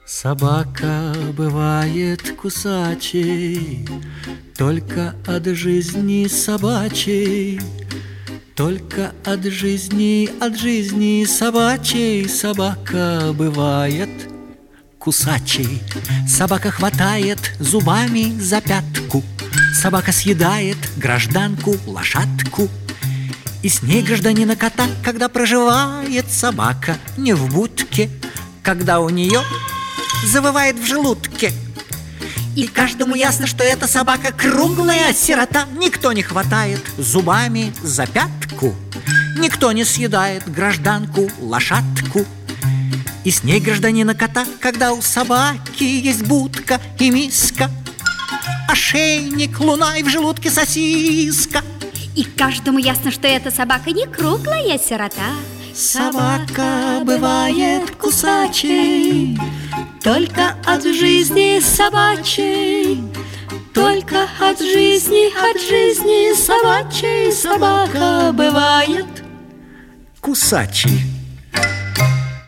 Собака бывает кусачей только от жизни собачей, только от жизни собачей собака бывает кусачей. Собака хватает зубами за пятку, собака съедает гражданку лошадку. И с ней гражданина кота, когда проживает собака не в будке, когда у нее завывает в желудке. И каждому ясно, что эта собака круглая сирота. Никто не хватает зубами за пятку, никто не съедает гражданку лошадку. И с ней гражданина кота, когда у собаки есть будка и миска, ошейник, луна и в желудке сосиска. И каждому ясно, что эта собака не круглая сирота. Собака бывает кусачей только от жизни собачей, только от жизни собачей собака бывает кусачей.